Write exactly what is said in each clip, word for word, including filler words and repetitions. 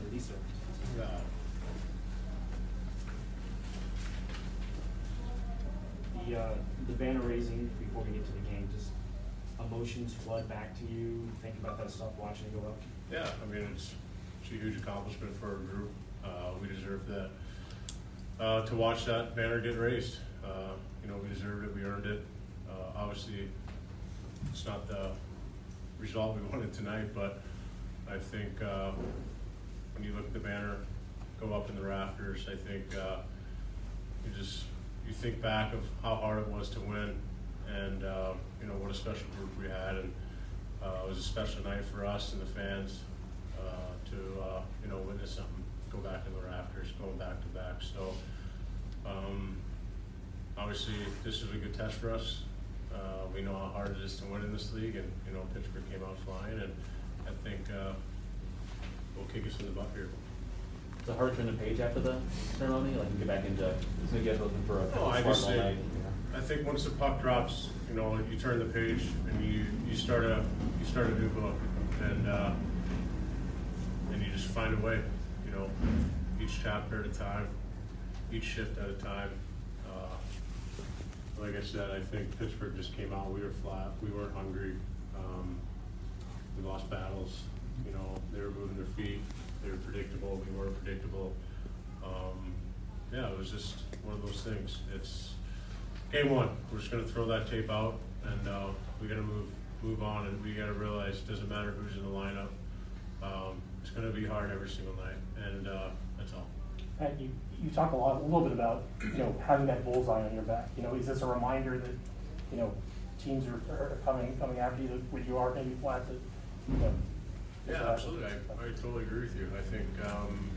under these circumstances. Yeah. The, uh, the banner raising before we get to the game, just emotions flood back to you, thinking about that stuff, watching it go up? Yeah, I mean, it's, it's a huge accomplishment for our group. Uh, we deserve that. Uh, to watch that banner get raised, uh, you know, we deserved it, we earned it. Uh, obviously, it's not the result we wanted tonight, but I think uh, when you look at the banner go up in the rafters, I think uh, you just, you think back of how hard it was to win, and uh, you know what a special group we had, and uh, it was a special night for us and the fans uh, to uh, you know witness something go back in the rafters, going back to back. So um, obviously this is a good test for us. Uh, we know how hard it is to win in this league, and you know Pittsburgh came out flying, and I think uh, will kick us in the butt here. Is it hard to turn the page after the ceremony? Like you get back into, so you guys looking for a No, I just sparkle think, night? I think once the puck drops, you know, you turn the page and you, you start a you start a new book, and uh, and you just find a way, you know, each chapter at a time, each shift at a time. Uh, like I said, I think Pittsburgh just came out. We were flat. We weren't hungry. Um, we lost battles. You know, they were moving their feet. They were predictable. We weren't predictable. Um, yeah, it was just one of those things. It's game one. We're just going to throw that tape out, and uh, we got to move move on, and we got to realize it doesn't matter who's in the lineup. Um, it's going to be hard every single night, and uh, that's all. And you, you talk a lot, a little bit about, you know, having that bullseye on your back. You know, is this a reminder that, you know, teams are, are coming coming after you, that when you are maybe flat, that, you know? Yeah, absolutely. I, I totally agree with you. I think um,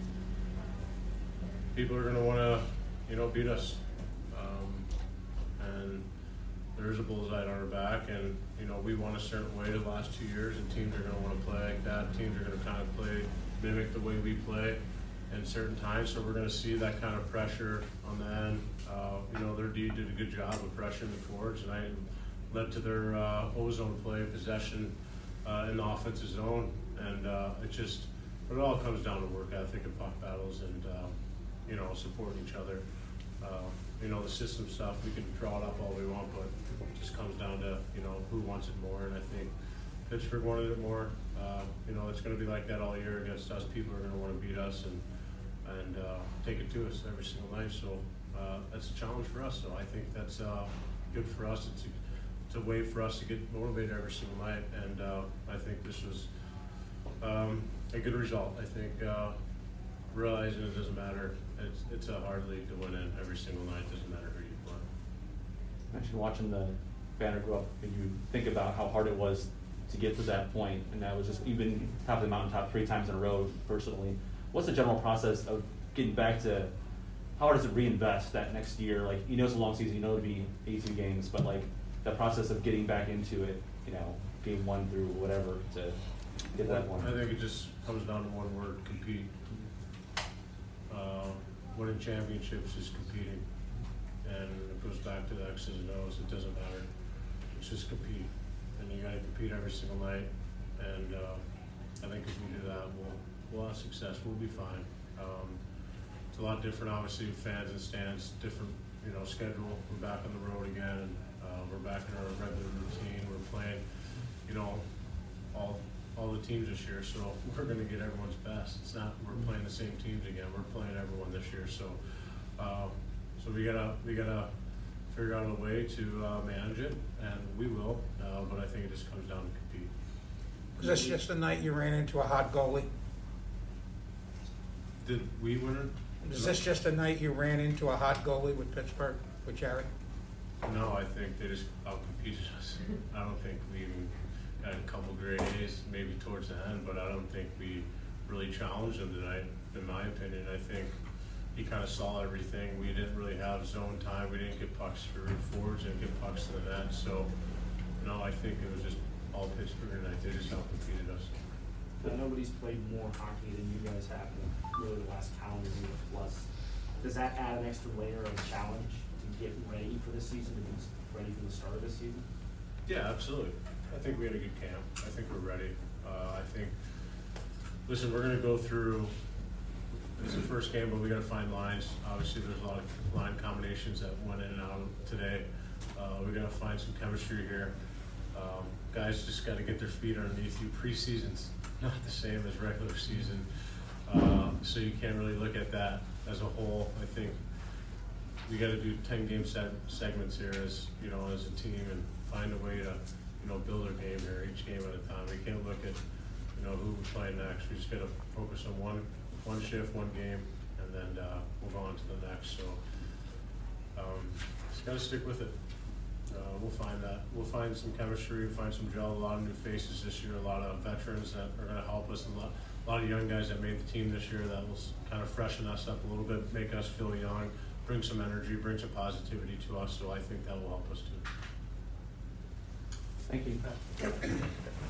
people are going to want to, you know, beat us. Um, and there's a bullseye on our back, and, you know, we won a certain way the last two years, and teams are going to want to play like that. Teams are going to kind of play, mimic the way we play in certain times, so we're going to see that kind of pressure on the end. Uh, you know, their D did a good job of pressuring the forwards, and I led to their uh, ozone play, possession uh, in the offensive zone. And uh, it just, but it all comes down to work ethic and puck battles, and uh, you know, supporting each other. Uh, you know, the system stuff, we can draw it up all we want, but it just comes down to, you know, who wants it more. And I think Pittsburgh wanted it more. Uh, you know, it's going to be like that all year against us. People are going to want to beat us and and uh, take it to us every single night. So uh, that's a challenge for us. So I think that's uh, good for us. It's a, it's a way for us to get motivated every single night. And uh, I think this was Um, a good result. I think uh, realizing it doesn't matter. It's it's a hard league to win in every single night. It doesn't matter who you play. Actually, watching the banner go up, and you think about how hard it was to get to that point, and that was just even top of the mountaintop three times in a row. Personally, what's the general process of getting back to? How hard is it reinvest that next year? Like, you know, it's a long season. You know, it'll be eighty-two games, but like the process of getting back into it. You know, game one through whatever to get that one. I think it just comes down to one word: compete. Uh, winning championships is competing, and it goes back to the X's and O's. It doesn't matter. It's just compete, and you got to compete every single night. And uh, I think if we do that, we'll we'll have success. We'll be fine. Um, it's a lot different, obviously, fans and stands. Different, you know, schedule. We're back on the road again. And, uh, we're back in our regular routine. We're playing, you know, all. all the teams this year, so we're going to get everyone's best. It's not we're playing the same teams again. We're playing everyone this year, so uh, so we gotta we gotta figure out a way to uh, manage it, and we will. Uh, but I think it just comes down to compete. Was this just the night you ran into a hot goalie? Did we win it? Is this just a night you ran into a hot goalie with Pittsburgh, with Jerry? No, I think they just outcompeted us. I don't think we even had a couple great A's maybe towards the end, but I don't think we really challenged him tonight, in my opinion. I think he kind of saw everything. We didn't really have zone time. We didn't get pucks through forwards, didn't get pucks to the net. So, no, I think it was just all Pittsburgh tonight. They just outcompeted us. But nobody's played more hockey than you guys have in really the last calendar year plus. Does that add an extra layer of challenge to get ready for this season, to be ready for the start of this season? Yeah, absolutely. I think we had a good camp. I think we're ready. Uh, I think, listen, we're going to go through it's the first game, but we gotta find lines. Obviously, there's a lot of line combinations that went in and out today. Uh, we gotta find some chemistry here. Um, guys just gotta get their feet underneath you. Preseason's not the same as regular season, uh, so you can't really look at that as a whole. I think we gotta do ten game seg segments here as, you know, as a team, and find a way to, you know, build our game here each game at a time. We can't look at, you know, who we're playing next. We just gotta focus on one, one shift, one game, and then, uh, move on to the next. So, um, just gotta stick with it. Uh, we'll find that. We'll find some chemistry, find some gel, a lot of new faces this year, a lot of veterans that are gonna help us, and a lot, a lot of young guys that made the team this year that will kind of freshen us up a little bit, make us feel young, bring some energy, bring some positivity to us, so I think that will help us too. Thank you.